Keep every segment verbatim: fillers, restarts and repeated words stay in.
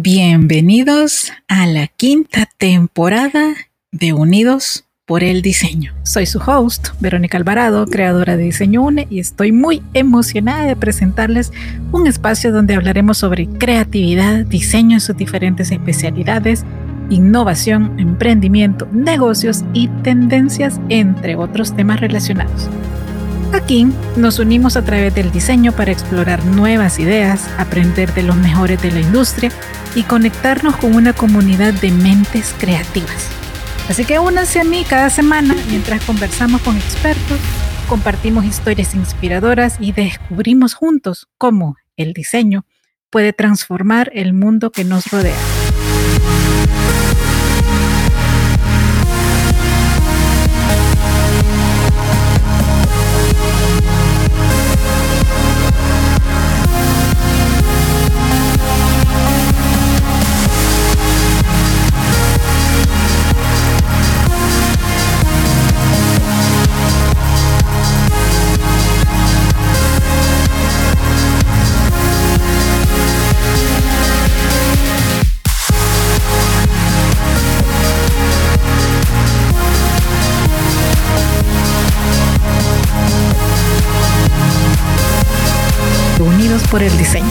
Bienvenidos a la quinta temporada de Unidos por el Diseño. Soy su host, Verónica Alvarado, creadora de Diseño Une, y estoy muy emocionada de presentarles un espacio donde hablaremos sobre creatividad, diseño en sus diferentes especialidades, innovación, emprendimiento, negocios y tendencias, entre otros temas relacionados. Aquí nos unimos a través del diseño para explorar nuevas ideas, aprender de los mejores de la industria y conectarnos con una comunidad de mentes creativas. Así que únanse a mí cada semana mientras conversamos con expertos, compartimos historias inspiradoras y descubrimos juntos cómo el diseño puede transformar el mundo que nos rodea. Unidos por el Diseño.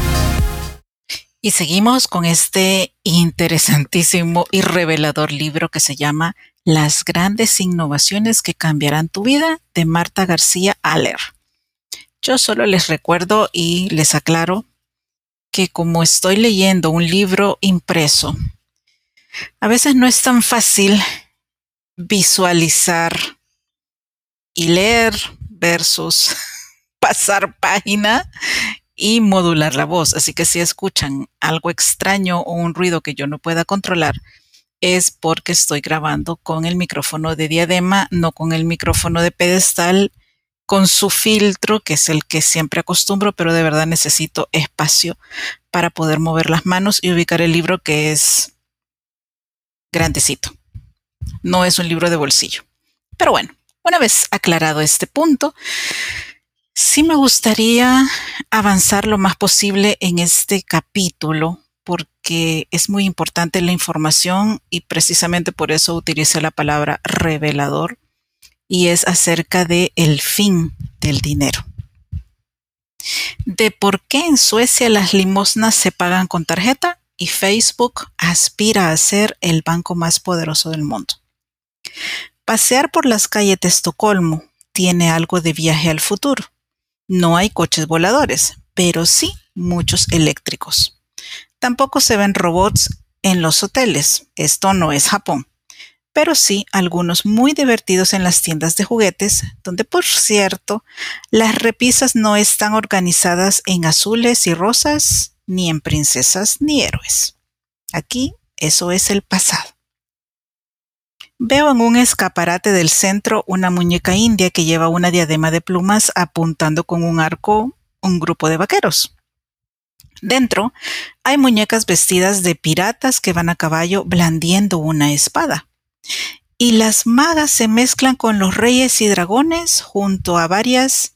Y seguimos con este interesantísimo y revelador libro que se llama Las grandes innovaciones que cambiarán tu vida, de Marta García Aller. Yo solo les recuerdo y les aclaro que como estoy leyendo un libro impreso, a veces no es tan fácil visualizar y leer versus pasar página y modular la voz. Así que si escuchan algo extraño o un ruido que yo no pueda controlar, es porque estoy grabando con el micrófono de diadema, no con el micrófono de pedestal, con su filtro, que es el que siempre acostumbro, pero de verdad necesito espacio para poder mover las manos y ubicar el libro, que es grandecito. No es un libro de bolsillo. Pero bueno, una vez aclarado este punto, sí me gustaría avanzar lo más posible en este capítulo porque es muy importante la información y precisamente por eso utilicé la palabra revelador, y es acerca de el fin del dinero. De por qué en Suecia las limosnas se pagan con tarjeta y Facebook aspira a ser el banco más poderoso del mundo. Pasear por las calles de Estocolmo tiene algo de viaje al futuro. No hay coches voladores, pero sí muchos eléctricos. Tampoco se ven robots en los hoteles. Esto no es Japón. Pero sí algunos muy divertidos en las tiendas de juguetes, donde, por cierto, las repisas no están organizadas en azules y rosas, ni en princesas ni héroes. Aquí eso es el pasado. Veo en un escaparate del centro una muñeca india que lleva una diadema de plumas apuntando con un arco un grupo de vaqueros. Dentro hay muñecas vestidas de piratas que van a caballo blandiendo una espada. Y las magas se mezclan con los reyes y dragones junto a varias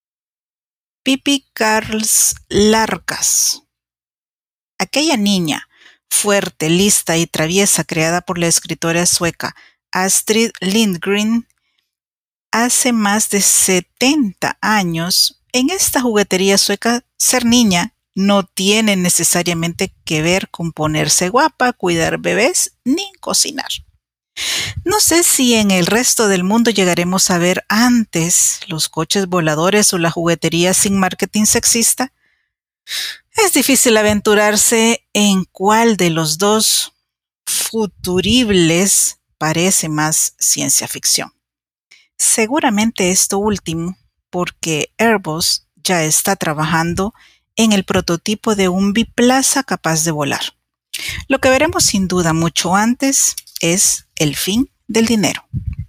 pipicarls-larcas. Aquella niña, fuerte, lista y traviesa, creada por la escritora sueca Astrid Lindgren hace más de setenta años, en esta juguetería sueca, ser niña no tiene necesariamente que ver con ponerse guapa, cuidar bebés ni cocinar. No sé si en el resto del mundo llegaremos a ver antes los coches voladores o la juguetería sin marketing sexista. Es difícil aventurarse en cuál de los dos futuribles parece más ciencia ficción. Seguramente esto último, porque Airbus ya está trabajando en el prototipo de un biplaza capaz de volar. Lo que veremos sin duda mucho antes es el fin del dinero.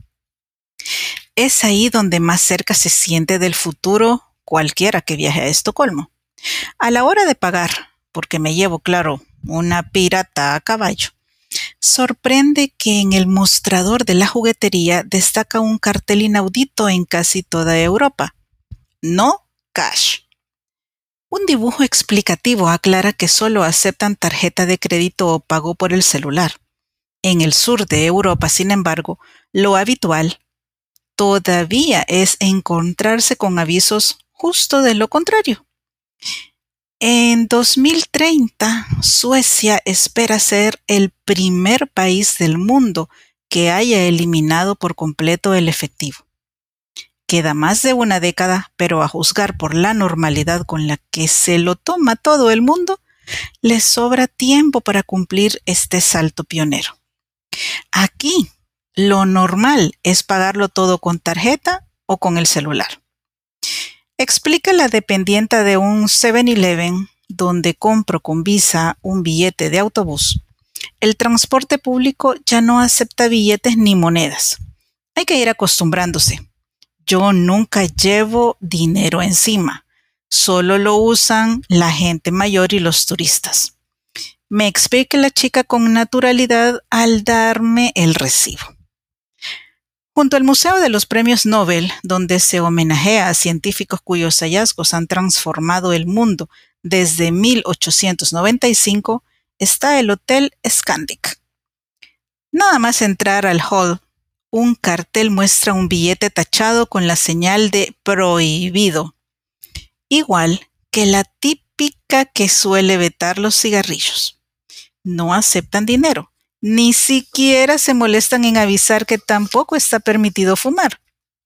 Es ahí donde más cerca se siente del futuro cualquiera que viaje a Estocolmo. A la hora de pagar, porque me llevo, claro, una pirata a caballo, sorprende que en el mostrador de la juguetería destaca un cartel inaudito en casi toda Europa. No cash. Un dibujo explicativo aclara que solo aceptan tarjeta de crédito o pago por el celular. En el sur de Europa, sin embargo, lo habitual todavía es encontrarse con avisos justo de lo contrario. En dos mil treinta, Suecia espera ser el primer país del mundo que haya eliminado por completo el efectivo. Queda más de una década, pero a juzgar por la normalidad con la que se lo toma todo el mundo, le sobra tiempo para cumplir este salto pionero. Aquí, lo normal es pagarlo todo con tarjeta o con el celular. Explica la dependienta de un seven eleven donde compro con Visa un billete de autobús. El transporte público ya no acepta billetes ni monedas. Hay que ir acostumbrándose. Yo nunca llevo dinero encima. Solo lo usan la gente mayor y los turistas. Me explica la chica con naturalidad al darme el recibo. Junto al Museo de los Premios Nobel, donde se homenajea a científicos cuyos hallazgos han transformado el mundo desde mil ochocientos noventa y cinco, está el Hotel Scandic. Nada más entrar al hall, un cartel muestra un billete tachado con la señal de prohibido, igual que la típica que suele vetar los cigarrillos. No aceptan dinero. Ni siquiera se molestan en avisar que tampoco está permitido fumar.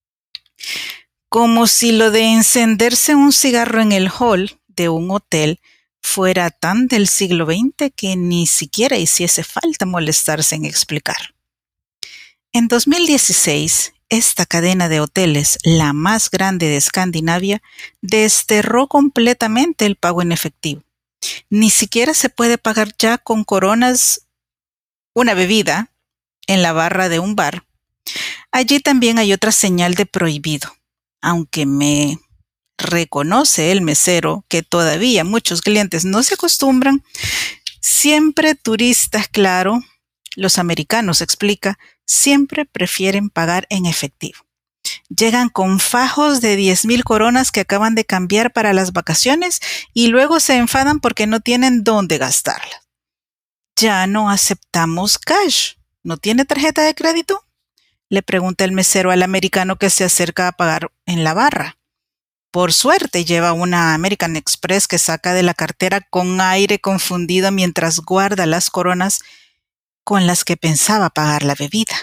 Como si lo de encenderse un cigarro en el hall de un hotel fuera tan del siglo veinte que ni siquiera hiciese falta molestarse en explicar. En dos mil dieciséis, esta cadena de hoteles, la más grande de Escandinavia, desterró completamente el pago en efectivo. Ni siquiera se puede pagar ya con coronas una bebida en la barra de un bar. Allí también hay otra señal de prohibido, aunque me reconoce el mesero que todavía muchos clientes no se acostumbran. Siempre turistas, claro, los americanos, explica, siempre prefieren pagar en efectivo. Llegan con fajos de diez mil coronas que acaban de cambiar para las vacaciones y luego se enfadan porque no tienen dónde gastarlas. Ya no aceptamos cash. ¿No tiene tarjeta de crédito?, le pregunta el mesero al americano que se acerca a pagar en la barra. Por suerte lleva una American Express que saca de la cartera con aire confundido mientras guarda las coronas con las que pensaba pagar la bebida.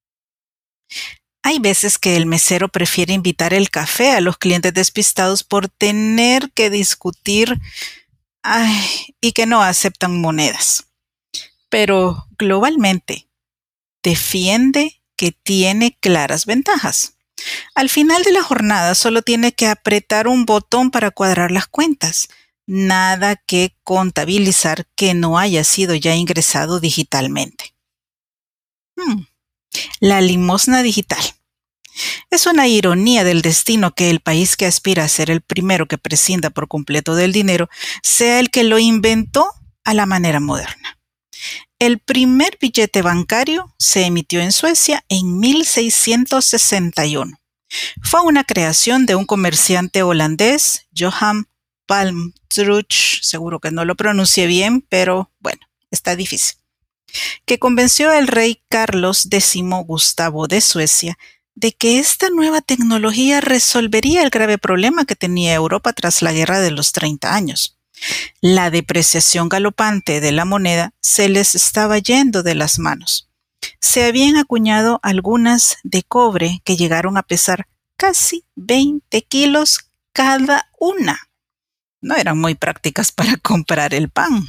Hay veces que el mesero prefiere invitar el café a los clientes despistados por tener que discutir ay, y que no aceptan monedas. Pero globalmente defiende que tiene claras ventajas. Al final de la jornada solo tiene que apretar un botón para cuadrar las cuentas. Nada que contabilizar que no haya sido ya ingresado digitalmente. Hmm. La limosna digital. Es una ironía del destino que el país que aspira a ser el primero que prescinda por completo del dinero sea el que lo inventó a la manera moderna. El primer billete bancario se emitió en Suecia en mil seiscientos sesenta y uno. Fue una creación de un comerciante holandés, Johan Palmtruch, seguro que no lo pronuncié bien, pero bueno, está difícil, que convenció al rey Carlos décimo Gustavo de Suecia de que esta nueva tecnología resolvería el grave problema que tenía Europa tras la Guerra de los treinta años. La depreciación galopante de la moneda se les estaba yendo de las manos. Se habían acuñado algunas de cobre que llegaron a pesar casi veinte kilos cada una. No eran muy prácticas para comprar el pan.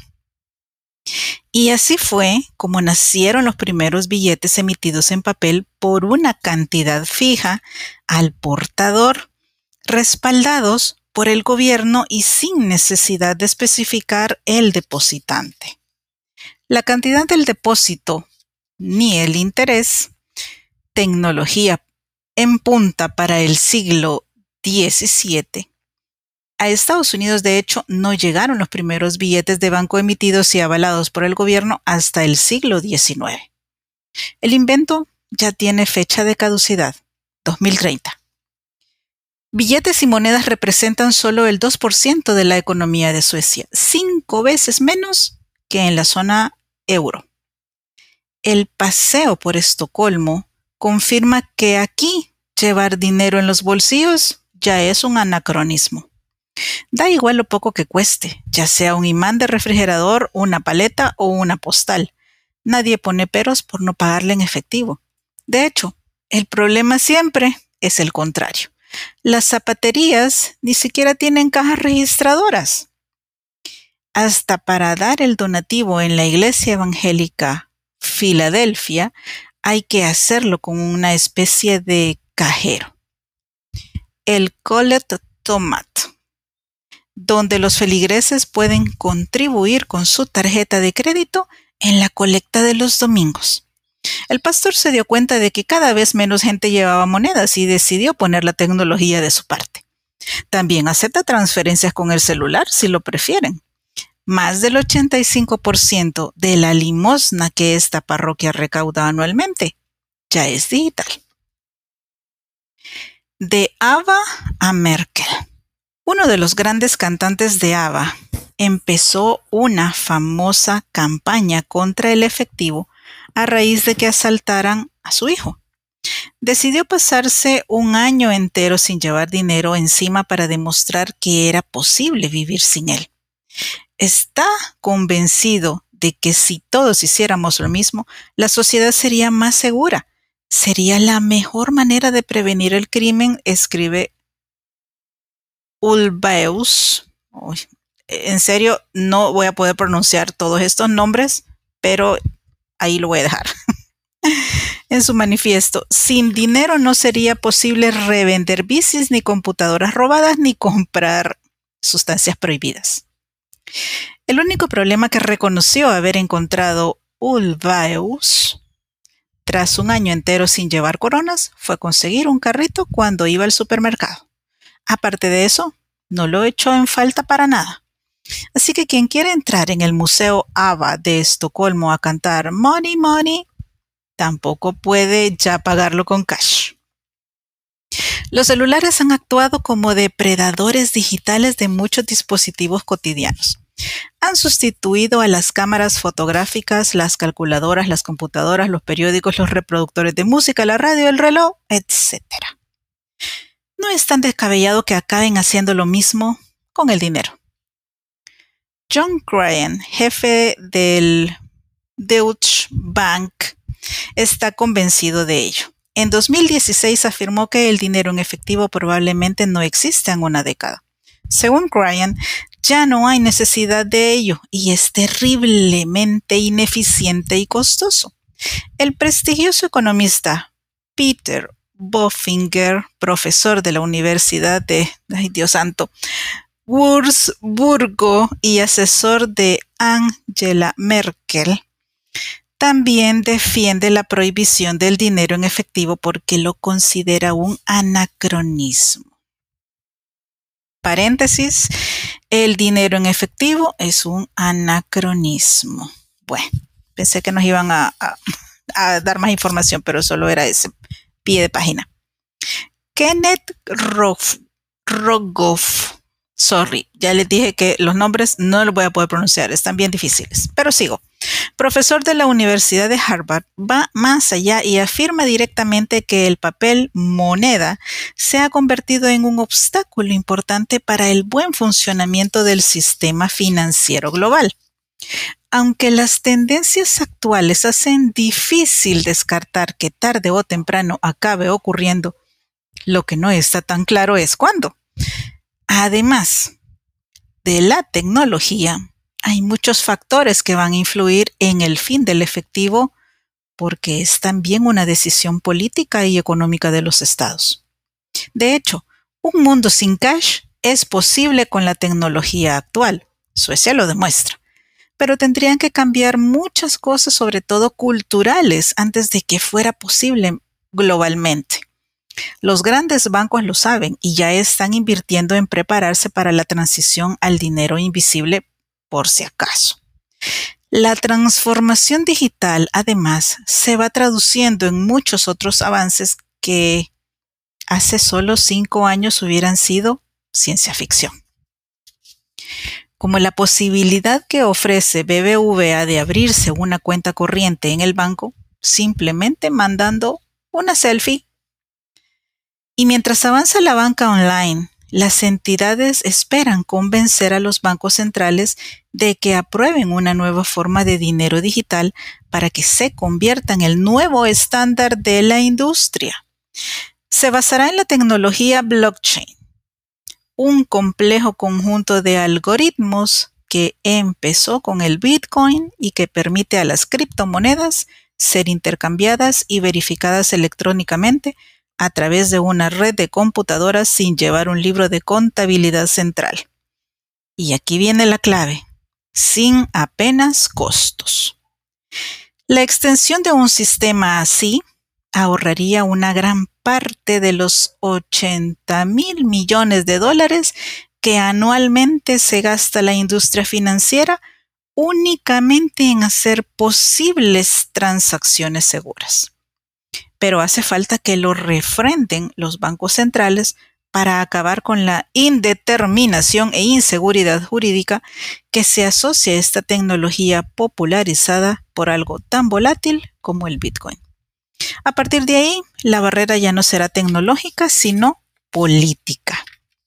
Y así fue como nacieron los primeros billetes emitidos en papel por una cantidad fija al portador, respaldados por el gobierno y sin necesidad de especificar el depositante. La cantidad del depósito ni el interés, tecnología en punta para el siglo diecisiete. A Estados Unidos, de hecho, no llegaron los primeros billetes de banco emitidos y avalados por el gobierno hasta el siglo diecinueve. El invento ya tiene fecha de caducidad, dos mil treinta. Billetes y monedas representan solo el dos por ciento de la economía de Suecia, cinco veces menos que en la zona euro. El paseo por Estocolmo confirma que aquí llevar dinero en los bolsillos ya es un anacronismo. Da igual lo poco que cueste, ya sea un imán de refrigerador, una paleta o una postal. Nadie pone peros por no pagarle en efectivo. De hecho, el problema siempre es el contrario. Las zapaterías ni siquiera tienen cajas registradoras. Hasta para dar el donativo en la iglesia evangélica Filadelfia hay que hacerlo con una especie de cajero, el Collet-Tomat, donde los feligreses pueden contribuir con su tarjeta de crédito en la colecta de los domingos. El pastor se dio cuenta de que cada vez menos gente llevaba monedas y decidió poner la tecnología de su parte. También acepta transferencias con el celular si lo prefieren. Más del ochenta y cinco por ciento de la limosna que esta parroquia recauda anualmente ya es digital. De ABBA a Merkel. Uno de los grandes cantantes de ABBA empezó una famosa campaña contra el efectivo a raíz de que asaltaran a su hijo. Decidió pasarse un año entero sin llevar dinero encima para demostrar que era posible vivir sin él. Está convencido de que si todos hiciéramos lo mismo, la sociedad sería más segura. Sería la mejor manera de prevenir el crimen, escribe Ulvaeus. Uy, en serio, no voy a poder pronunciar todos estos nombres, pero ahí lo voy a dejar. En su manifiesto, sin dinero no sería posible revender bicis, ni computadoras robadas, ni comprar sustancias prohibidas. El único problema que reconoció haber encontrado Ulvaeus tras un año entero sin llevar coronas fue conseguir un carrito cuando iba al supermercado. Aparte de eso, no lo echó en falta para nada. Así que quien quiera entrar en el Museo ABBA de Estocolmo a cantar Money, Money, tampoco puede ya pagarlo con cash. Los celulares han actuado como depredadores digitales de muchos dispositivos cotidianos. Han sustituido a las cámaras fotográficas, las calculadoras, las computadoras, los periódicos, los reproductores de música, la radio, el reloj, etcétera. No es tan descabellado que acaben haciendo lo mismo con el dinero. John Ryan, jefe del Deutsche Bank, está convencido de ello. En dos mil dieciséis afirmó que el dinero en efectivo probablemente no existe en una década. Según Ryan, ya no hay necesidad de ello y es terriblemente ineficiente y costoso. El prestigioso economista Peter Bofinger, profesor de la Universidad de, ay Dios santo, Wurzburgo y asesor de Angela Merkel, también defiende la prohibición del dinero en efectivo porque lo considera un anacronismo. Paréntesis, el dinero en efectivo es un anacronismo. Bueno, pensé que nos iban a, a, a dar más información, pero solo era ese pie de página. Kenneth Rogoff, Rogoff, sorry, ya les dije que los nombres no los voy a poder pronunciar, están bien difíciles, pero sigo. Profesor de la Universidad de Harvard, va más allá y afirma directamente que el papel moneda se ha convertido en un obstáculo importante para el buen funcionamiento del sistema financiero global. Aunque las tendencias actuales hacen difícil descartar que tarde o temprano acabe ocurriendo, lo que no está tan claro es cuándo. Además de la tecnología, hay muchos factores que van a influir en el fin del efectivo porque es también una decisión política y económica de los estados. De hecho, un mundo sin cash es posible con la tecnología actual. Suecia lo demuestra. Pero tendrían que cambiar muchas cosas, sobre todo culturales, antes de que fuera posible globalmente. Los grandes bancos lo saben y ya están invirtiendo en prepararse para la transición al dinero invisible por si acaso. La transformación digital, además, se va traduciendo en muchos otros avances que hace solo cinco años hubieran sido ciencia ficción. Como la posibilidad que ofrece B B V A de abrirse una cuenta corriente en el banco, simplemente mandando una selfie. Y mientras avanza la banca online, las entidades esperan convencer a los bancos centrales de que aprueben una nueva forma de dinero digital para que se convierta en el nuevo estándar de la industria. Se basará en la tecnología blockchain, un complejo conjunto de algoritmos que empezó con el Bitcoin y que permite a las criptomonedas ser intercambiadas y verificadas electrónicamente a través de una red de computadoras sin llevar un libro de contabilidad central. Y aquí viene la clave: sin apenas costos. La extensión de un sistema así ahorraría una gran parte de los ochenta mil millones de dólares que anualmente se gasta la industria financiera únicamente en hacer posibles transacciones seguras. Pero hace falta que lo refrenden los bancos centrales para acabar con la indeterminación e inseguridad jurídica que se asocia a esta tecnología popularizada por algo tan volátil como el Bitcoin. A partir de ahí, la barrera ya no será tecnológica, sino política.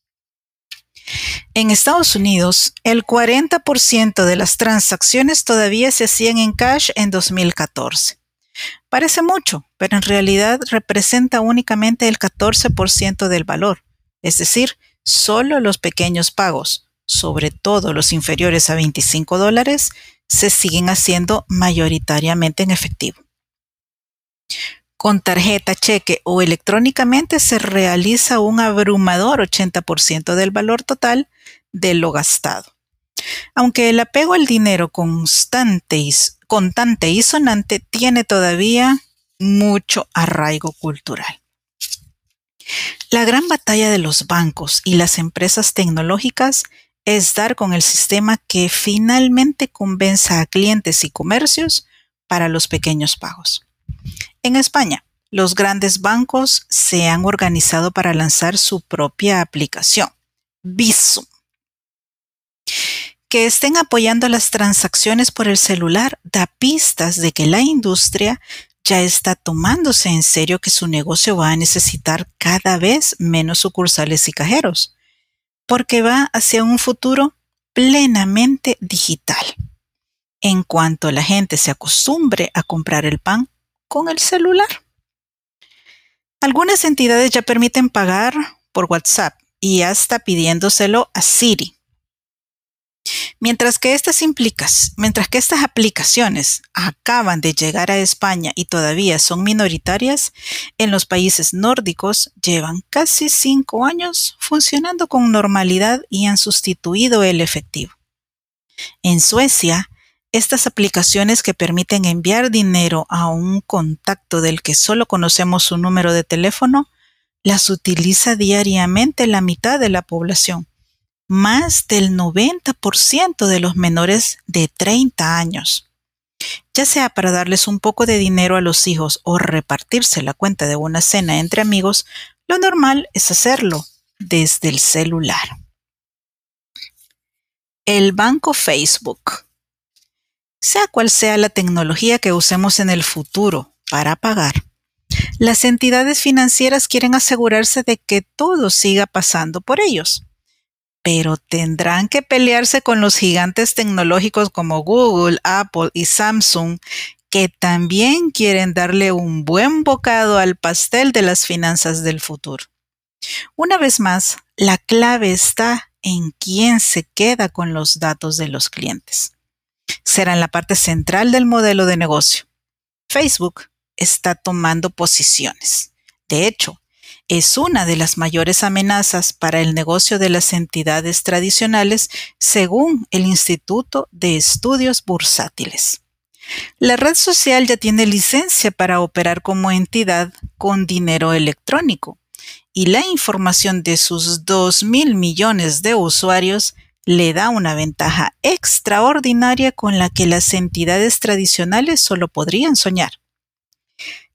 En Estados Unidos, el cuarenta por ciento de las transacciones todavía se hacían en cash en dos mil catorce. Parece mucho, pero en realidad representa únicamente el catorce por ciento del valor, es decir, solo los pequeños pagos, sobre todo los inferiores a veinticinco dólares, se siguen haciendo mayoritariamente en efectivo. Con tarjeta, cheque o electrónicamente se realiza un abrumador ochenta por ciento del valor total de lo gastado. Aunque el apego al dinero constante y, contante y sonante tiene todavía mucho arraigo cultural. La gran batalla de los bancos y las empresas tecnológicas es dar con el sistema que finalmente convenza a clientes y comercios para los pequeños pagos. En España, los grandes bancos se han organizado para lanzar su propia aplicación, Bizum. Que estén apoyando las transacciones por el celular da pistas de que la industria ya está tomándose en serio que su negocio va a necesitar cada vez menos sucursales y cajeros, porque va hacia un futuro plenamente digital. En cuanto la gente se acostumbre a comprar el pan con el celular. Algunas entidades ya permiten pagar por WhatsApp y hasta pidiéndoselo a Siri. Mientras que estas implicas, mientras que estas aplicaciones acaban de llegar a España y todavía son minoritarias, en los países nórdicos llevan casi cinco años funcionando con normalidad y han sustituido el efectivo. En Suecia, estas aplicaciones que permiten enviar dinero a un contacto del que solo conocemos su número de teléfono, las utiliza diariamente la mitad de la población. Más del noventa por ciento de los menores de treinta años. Ya sea para darles un poco de dinero a los hijos o repartirse la cuenta de una cena entre amigos, lo normal es hacerlo desde el celular. El banco Facebook. Sea cual sea la tecnología que usemos en el futuro para pagar, las entidades financieras quieren asegurarse de que todo siga pasando por ellos. Pero tendrán que pelearse con los gigantes tecnológicos como Google, Apple y Samsung, que también quieren darle un buen bocado al pastel de las finanzas del futuro. Una vez más, la clave está en quién se queda con los datos de los clientes. Será en la parte central del modelo de negocio. Facebook está tomando posiciones. De hecho, es una de las mayores amenazas para el negocio de las entidades tradicionales, según el Instituto de Estudios Bursátiles. La red social ya tiene licencia para operar como entidad con dinero electrónico, y la información de sus dos mil millones de usuarios le da una ventaja extraordinaria con la que las entidades tradicionales solo podrían soñar.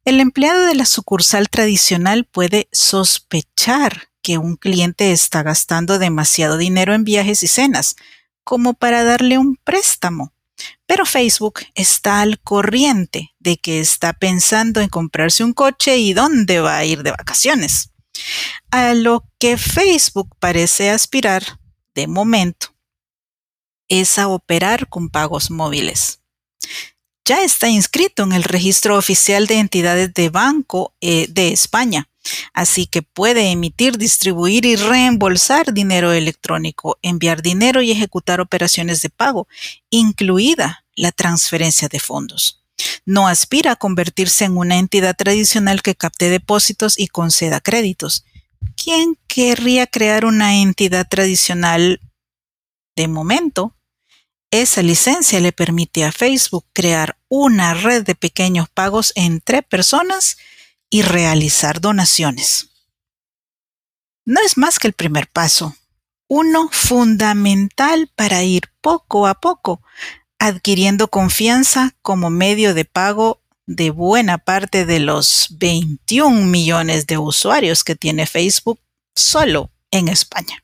El empleado de la sucursal tradicional puede sospechar que un cliente está gastando demasiado dinero en viajes y cenas, como para darle un préstamo. Pero Facebook está al corriente de que está pensando en comprarse un coche y dónde va a ir de vacaciones. A lo que Facebook parece aspirar, de momento, es a operar con pagos móviles. Ya está inscrito en el Registro Oficial de Entidades de Banco eh, de España, así que puede emitir, distribuir y reembolsar dinero electrónico, enviar dinero y ejecutar operaciones de pago, incluida la transferencia de fondos. No aspira a convertirse en una entidad tradicional que capte depósitos y conceda créditos. ¿Quién querría crear una entidad tradicional? De momento, esa licencia le permite a Facebook crear una red de pequeños pagos entre personas y realizar donaciones. No es más que el primer paso, uno fundamental para ir poco a poco adquiriendo confianza como medio de pago de buena parte de los veintiún millones de usuarios que tiene Facebook solo en España.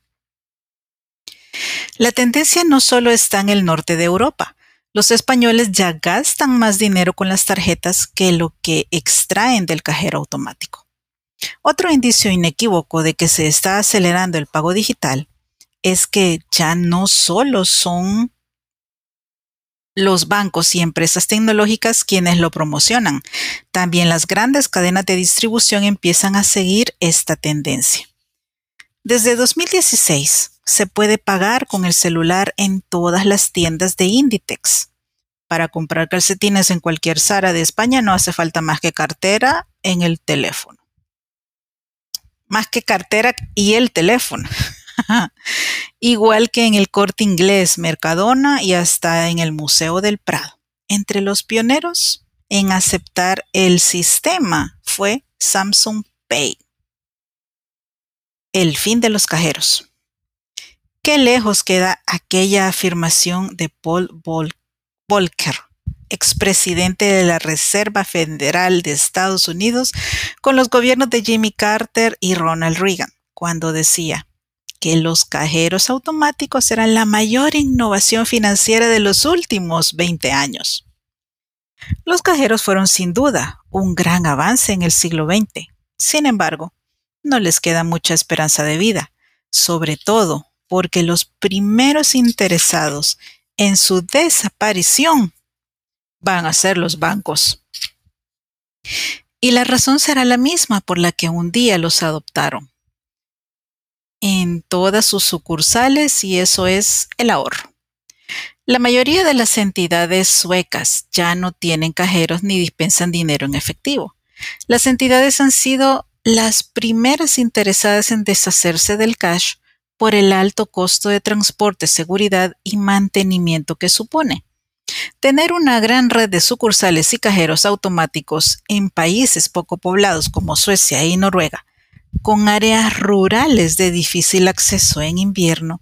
La tendencia no solo está en el norte de Europa. Los españoles ya gastan más dinero con las tarjetas que lo que extraen del cajero automático. Otro indicio inequívoco de que se está acelerando el pago digital es que ya no solo son los bancos y empresas tecnológicas quienes lo promocionan, también las grandes cadenas de distribución empiezan a seguir esta tendencia. Desde dos mil dieciséis se puede pagar con el celular en todas las tiendas de Inditex. Para comprar calcetines en cualquier Zara de España no hace falta más que cartera en el teléfono. Más que cartera y el teléfono. Igual que en el Corte Inglés, Mercadona y hasta en el Museo del Prado. Entre los pioneros en aceptar el sistema fue Samsung Pay. El fin de los cajeros. Qué lejos queda aquella afirmación de Paul Volcker, expresidente de la Reserva Federal de Estados Unidos, con los gobiernos de Jimmy Carter y Ronald Reagan, cuando decía que los cajeros automáticos eran la mayor innovación financiera de los últimos veinte años. Los cajeros fueron sin duda un gran avance en el siglo veinte. Sin embargo, no les queda mucha esperanza de vida, sobre todo porque los primeros interesados en su desaparición van a ser los bancos. Y la razón será la misma por la que un día los adoptaron en todas sus sucursales, y eso es el ahorro. La mayoría de las entidades suecas ya no tienen cajeros ni dispensan dinero en efectivo. Las entidades han sido las primeras interesadas en deshacerse del cash por el alto costo de transporte, seguridad y mantenimiento que supone. Tener una gran red de sucursales y cajeros automáticos en países poco poblados como Suecia y Noruega, con áreas rurales de difícil acceso en invierno,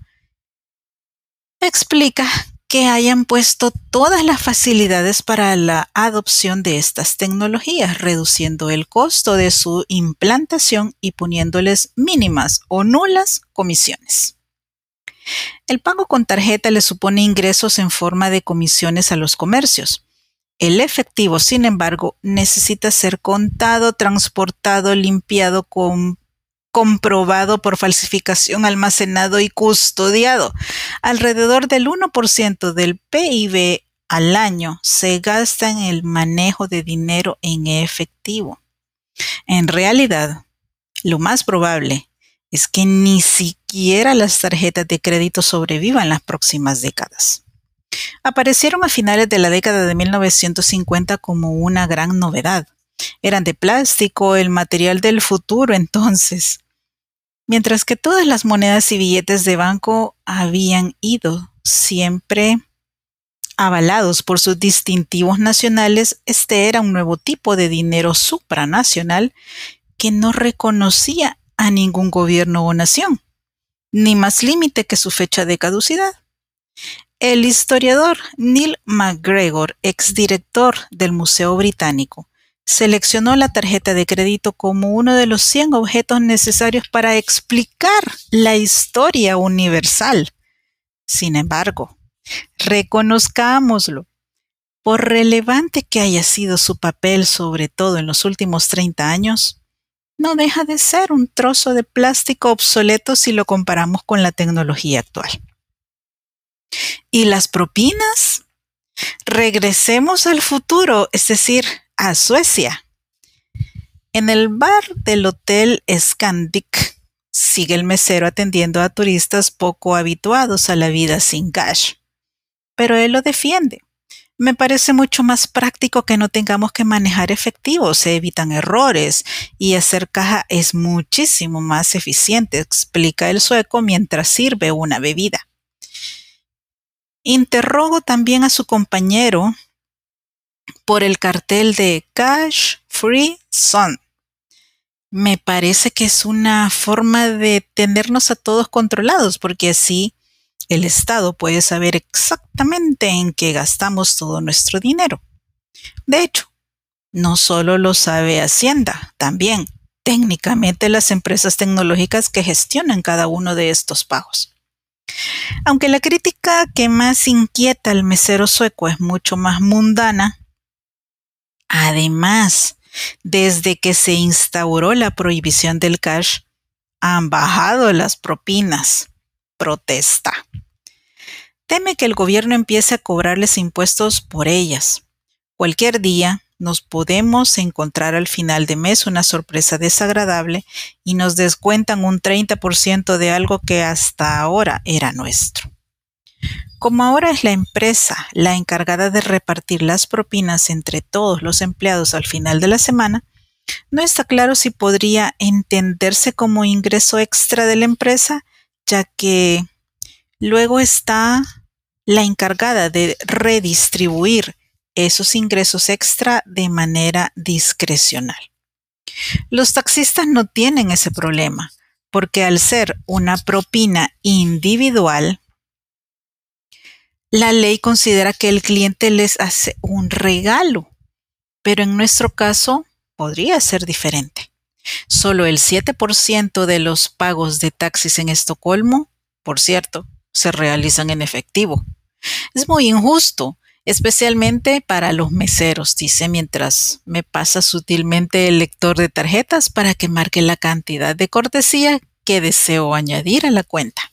explica que hayan puesto todas las facilidades para la adopción de estas tecnologías, reduciendo el costo de su implantación y poniéndoles mínimas o nulas comisiones. El pago con tarjeta le supone ingresos en forma de comisiones a los comercios. El efectivo, sin embargo, necesita ser contado, transportado, limpiado, con comprobado por falsificación, almacenado y custodiado. Alrededor del uno por ciento del P I B al año se gasta en el manejo de dinero en efectivo. En realidad, lo más probable es que ni siquiera las tarjetas de crédito sobrevivan las próximas décadas. Aparecieron a finales de la década de mil novecientos cincuenta como una gran novedad. Eran de plástico, el material del futuro entonces. Mientras que todas las monedas y billetes de banco habían ido siempre avalados por sus distintivos nacionales, este era un nuevo tipo de dinero supranacional que no reconocía a ningún gobierno o nación, ni más límite que su fecha de caducidad. El historiador Neil MacGregor, exdirector del Museo Británico, seleccionó la tarjeta de crédito como uno de los cien objetos necesarios para explicar la historia universal. Sin embargo, reconozcámoslo, por relevante que haya sido su papel, sobre todo en los últimos treinta años, no deja de ser un trozo de plástico obsoleto si lo comparamos con la tecnología actual. ¿Y las propinas? Regresemos al futuro, es decir, a Suecia. En el bar del Hotel Scandic sigue el mesero atendiendo a turistas poco habituados a la vida sin cash. Pero él lo defiende. Me parece mucho más práctico que no tengamos que manejar efectivo, se evitan errores y hacer caja es muchísimo más eficiente, explica el sueco mientras sirve una bebida. Interrogo también a su compañero por el cartel de Cash Free Zone. Me parece que es una forma de tenernos a todos controlados, porque así el Estado puede saber exactamente en qué gastamos todo nuestro dinero. De hecho, no solo lo sabe Hacienda, también técnicamente las empresas tecnológicas que gestionan cada uno de estos pagos. Aunque la crítica que más inquieta al mesero sueco es mucho más mundana, además, desde que se instauró la prohibición del cash, han bajado las propinas. Protesta. Teme que el gobierno empiece a cobrarles impuestos por ellas. Cualquier día nos podemos encontrar al final de mes una sorpresa desagradable y nos descuentan un treinta por ciento de algo que hasta ahora era nuestro. Como ahora es la empresa la encargada de repartir las propinas entre todos los empleados al final de la semana, no está claro si podría entenderse como ingreso extra de la empresa, ya que luego está la encargada de redistribuir esos ingresos extra de manera discrecional. Los taxistas no tienen ese problema, porque al ser una propina individual, la ley considera que el cliente les hace un regalo, pero en nuestro caso podría ser diferente. Solo el siete por ciento de los pagos de taxis en Estocolmo, por cierto, se realizan en efectivo. Es muy injusto, especialmente para los meseros, dice mientras me pasa sutilmente el lector de tarjetas para que marque la cantidad de cortesía que deseo añadir a la cuenta.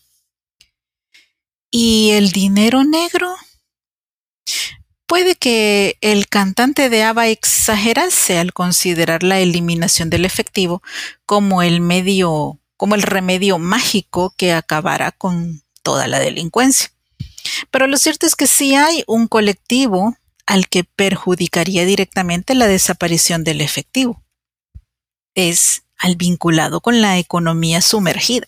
¿Y el dinero negro? Puede que el cantante de ABBA exagerase al considerar la eliminación del efectivo como el medio, como el remedio mágico que acabará con toda la delincuencia. Pero lo cierto es que sí hay un colectivo al que perjudicaría directamente la desaparición del efectivo. Es al vinculado con la economía sumergida.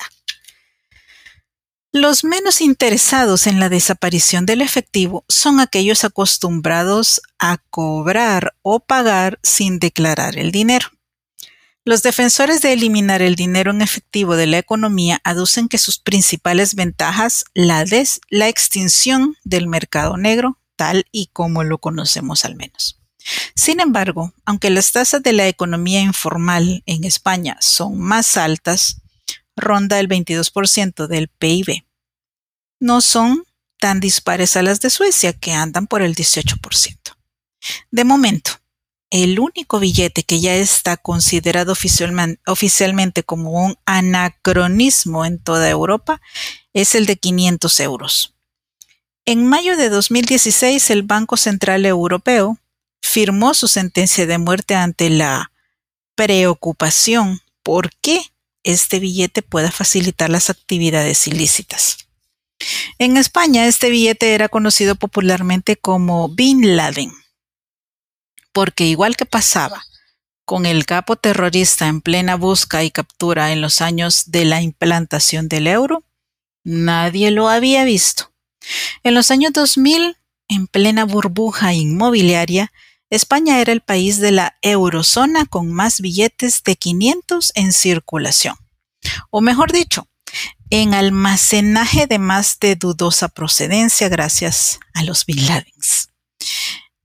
Los menos interesados en la desaparición del efectivo son aquellos acostumbrados a cobrar o pagar sin declarar el dinero. Los defensores de eliminar el dinero en efectivo de la economía aducen que sus principales ventajas la, des, la extinción del mercado negro, tal y como lo conocemos al menos. Sin embargo, aunque las tasas de la economía informal en España son más altas, ronda el veintidós por ciento del P I B. No son tan dispares a las de Suecia, que andan por el dieciocho por ciento. De momento, el único billete que ya está considerado oficialmente, oficialmente como un anacronismo en toda Europa es el de quinientos euros. En mayo de dos mil dieciséis, el Banco Central Europeo firmó su sentencia de muerte ante la preocupación por qué este billete pueda facilitar las actividades ilícitas. En España, este billete era conocido popularmente como Bin Laden, porque igual que pasaba con el capo terrorista en plena busca y captura en los años de la implantación del euro, nadie lo había visto. En los años dos mil, en plena burbuja inmobiliaria, España era el país de la eurozona con más billetes de quinientos en circulación. O mejor dicho, en almacenaje de más de dudosa procedencia gracias a los Bin Ladens.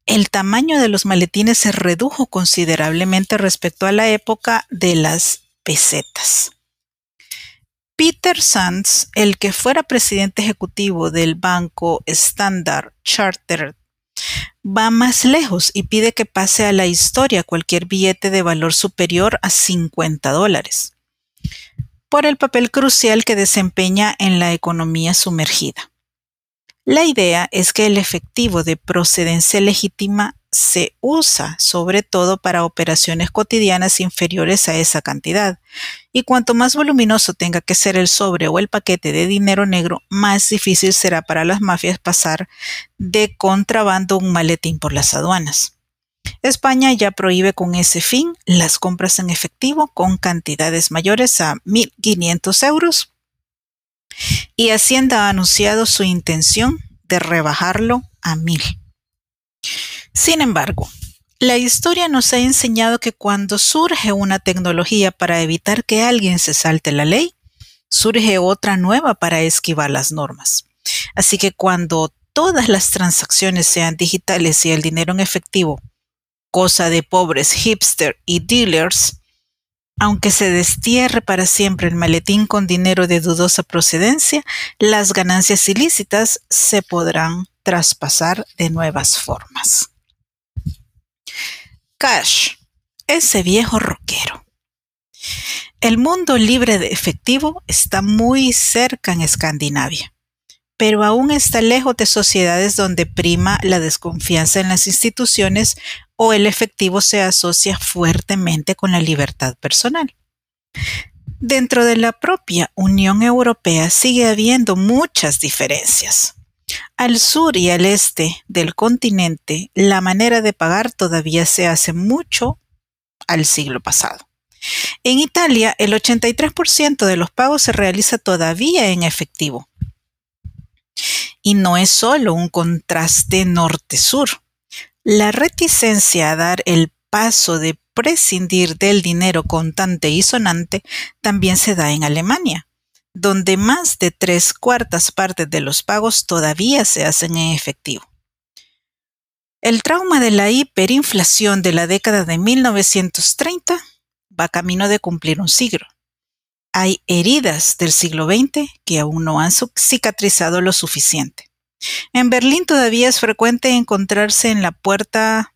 el tamaño de los maletines se redujo considerablemente respecto a la época de las pesetas. Peter Sands, el que fuera presidente ejecutivo del banco Standard Chartered, va más lejos y pide que pase a la historia cualquier billete de valor superior a cincuenta dólares, por el papel crucial que desempeña en la economía sumergida. La idea es que el efectivo de procedencia legítima se usa sobre todo para operaciones cotidianas inferiores a esa cantidad, y cuanto más voluminoso tenga que ser el sobre o el paquete de dinero negro, más difícil será para las mafias pasar de contrabando un maletín por las aduanas. España ya prohíbe con ese fin las compras en efectivo con cantidades mayores a mil quinientos euros, y Hacienda ha anunciado su intención de rebajarlo a mil. Sin embargo, la historia nos ha enseñado que cuando surge una tecnología para evitar que alguien se salte la ley, surge otra nueva para esquivar las normas. Así que cuando todas las transacciones sean digitales y el dinero en efectivo, cosa de pobres hipster y dealers, aunque se destierre para siempre el maletín con dinero de dudosa procedencia, las ganancias ilícitas se podrán traspasar de nuevas formas. Cash, ese viejo rockero. El mundo libre de efectivo está muy cerca en Escandinavia, pero aún está lejos de sociedades donde prima la desconfianza en las instituciones o el efectivo se asocia fuertemente con la libertad personal. Dentro de la propia Unión Europea sigue habiendo muchas diferencias. Al sur y al este del continente, la manera de pagar todavía se hace mucho al siglo pasado. En Italia, el ochenta y tres por ciento de los pagos se realiza todavía en efectivo. Y no es solo un contraste norte-sur. La reticencia a dar el paso de prescindir del dinero contante y sonante también se da en Alemania, donde más de tres cuartas partes de los pagos todavía se hacen en efectivo. El trauma de la hiperinflación de la década de mil novecientos treinta va camino de cumplir un siglo. Hay heridas del siglo veinte que aún no han cicatrizado lo suficiente. En Berlín todavía es frecuente encontrarse en la puerta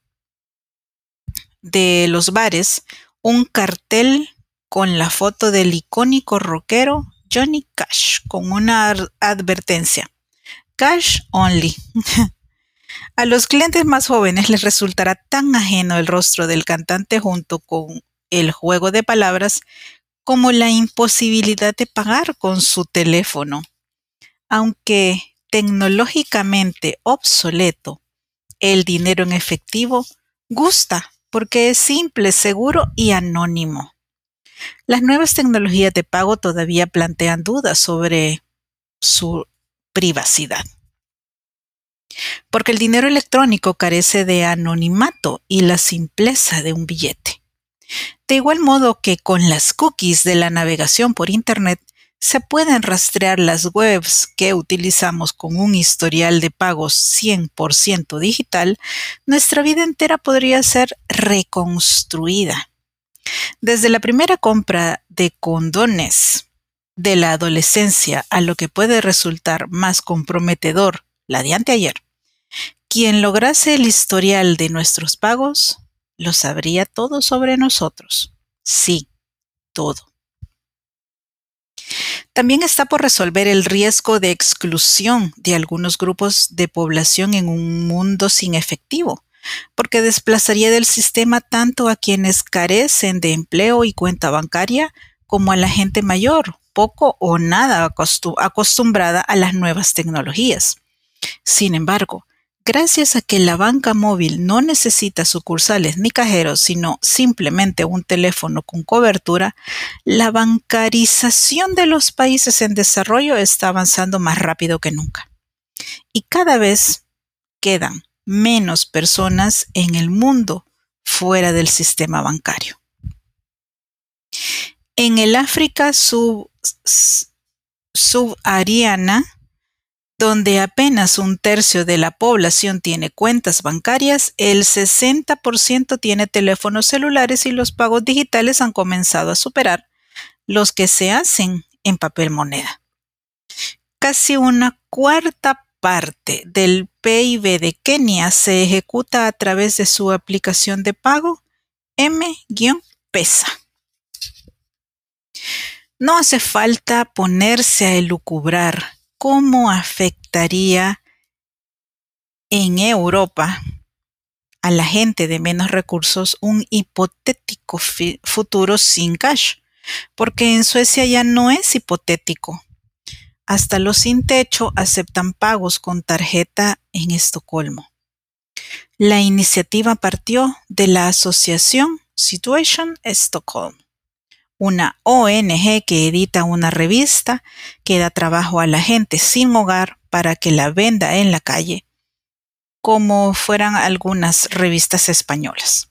de los bares un cartel con la foto del icónico rockero Johnny Cash, con una advertencia: Cash only. A los clientes más jóvenes les resultará tan ajeno el rostro del cantante junto con el juego de palabras como la imposibilidad de pagar con su teléfono. Aunque tecnológicamente obsoleto, el dinero en efectivo gusta porque es simple, seguro y anónimo. Las nuevas tecnologías de pago todavía plantean dudas sobre su privacidad, porque el dinero electrónico carece de anonimato y la simpleza de un billete. De igual modo que con las cookies de la navegación por Internet se pueden rastrear las webs que utilizamos con un historial de pagos cien por ciento digital, nuestra vida entera podría ser reconstruida. Desde la primera compra de condones de la adolescencia a lo que puede resultar más comprometedor, la de anteayer, quien lograse el historial de nuestros pagos, lo sabría todo sobre nosotros. Sí, todo. También está por resolver el riesgo de exclusión de algunos grupos de población en un mundo sin efectivo, porque desplazaría del sistema tanto a quienes carecen de empleo y cuenta bancaria como a la gente mayor, poco o nada acostumbrada a las nuevas tecnologías. Sin embargo, gracias a que la banca móvil no necesita sucursales ni cajeros, sino simplemente un teléfono con cobertura, la bancarización de los países en desarrollo está avanzando más rápido que nunca. Y cada vez quedan menos personas en el mundo fuera del sistema bancario. En el África sub, subsahariana, donde apenas un tercio de la población tiene cuentas bancarias, el sesenta por ciento tiene teléfonos celulares y los pagos digitales han comenzado a superar los que se hacen en papel moneda. Casi una cuarta parte del P I B de Kenia se ejecuta a través de su aplicación de pago M-Pesa. No hace falta ponerse a elucubrar cómo afectaría en Europa a la gente de menos recursos un hipotético futuro sin cash, porque en Suecia ya no es hipotético. Hasta los sin techo aceptan pagos con tarjeta en Estocolmo. La iniciativa partió de la asociación Situation Stockholm, una O N G que edita una revista que da trabajo a la gente sin hogar para que la venda en la calle, como fueran algunas revistas españolas.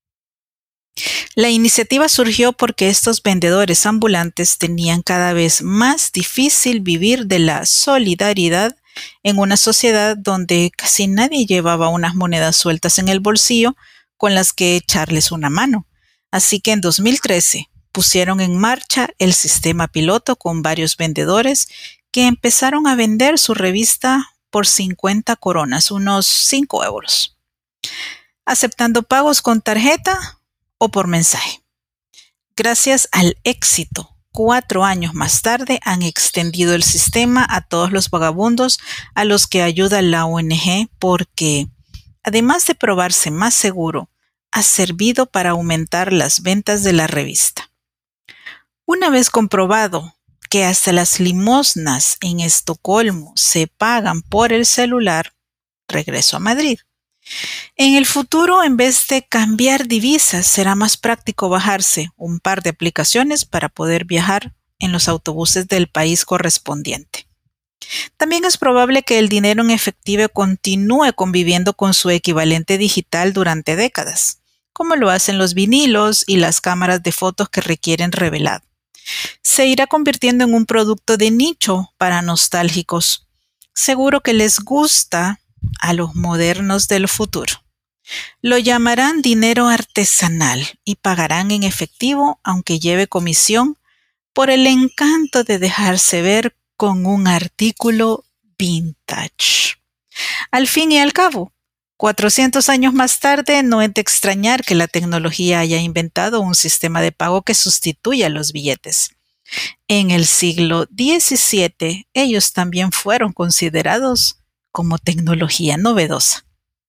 La iniciativa surgió porque estos vendedores ambulantes tenían cada vez más difícil vivir de la solidaridad en una sociedad donde casi nadie llevaba unas monedas sueltas en el bolsillo con las que echarles una mano. Así que en dos mil trece pusieron en marcha el sistema piloto con varios vendedores que empezaron a vender su revista por cincuenta coronas, unos cinco euros, aceptando pagos con tarjeta o por mensaje. Gracias al éxito, cuatro años más tarde han extendido el sistema a todos los vagabundos a los que ayuda la O N G porque, además de probarse más seguro, ha servido para aumentar las ventas de la revista. Una vez comprobado que hasta las limosnas en Estocolmo se pagan por el celular, regreso a Madrid. En el futuro, en vez de cambiar divisas, será más práctico bajarse un par de aplicaciones para poder viajar en los autobuses del país correspondiente. También es probable que el dinero en efectivo continúe conviviendo con su equivalente digital durante décadas, como lo hacen los vinilos y las cámaras de fotos que requieren revelado. Se irá convirtiendo en un producto de nicho para nostálgicos. Seguro que les gusta a los modernos del futuro. Lo llamarán dinero artesanal y pagarán en efectivo, aunque lleve comisión, por el encanto de dejarse ver con un artículo vintage. Al fin y al cabo, cuatrocientos años más tarde, no es de extrañar que la tecnología haya inventado un sistema de pago que sustituya los billetes. En el siglo diecisiete, ellos también fueron considerados como tecnología novedosa.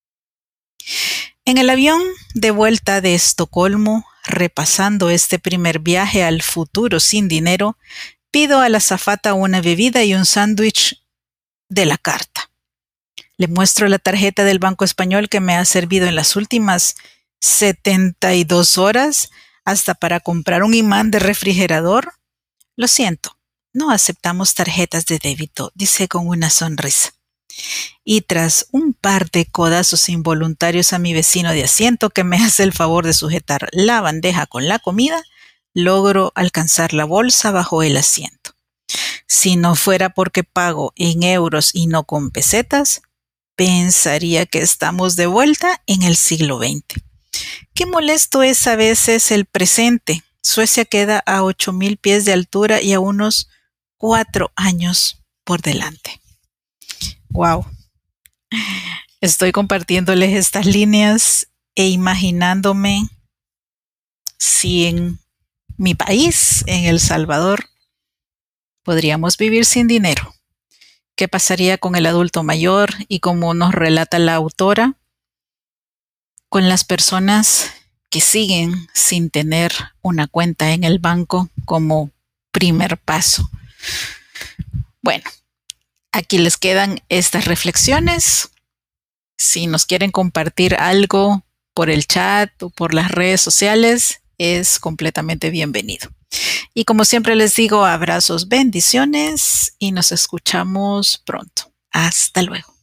En el avión de vuelta de Estocolmo, repasando este primer viaje al futuro sin dinero, pido a la azafata una bebida y un sándwich de la carta. Le muestro la tarjeta del Banco Español que me ha servido en las últimas setenta y dos horas hasta para comprar un imán de refrigerador. Lo siento, no aceptamos tarjetas de débito, dice con una sonrisa. Y tras un par de codazos involuntarios a mi vecino de asiento que me hace el favor de sujetar la bandeja con la comida, logro alcanzar la bolsa bajo el asiento. Si no fuera porque pago en euros y no con pesetas, pensaría que estamos de vuelta en el siglo veinte. Qué molesto es a veces el presente. Suecia queda a ocho mil pies de altura y a unos cuatro años por delante. Wow. Estoy compartiéndoles estas líneas e imaginándome si en mi país, en El Salvador, podríamos vivir sin dinero. ¿Qué pasaría con el adulto mayor y, como nos relata la autora, con las personas que siguen sin tener una cuenta en el banco como primer paso? Bueno, aquí les quedan estas reflexiones. Si nos quieren compartir algo por el chat o por las redes sociales, es completamente bienvenido. Y como siempre les digo, abrazos, bendiciones y nos escuchamos pronto. Hasta luego.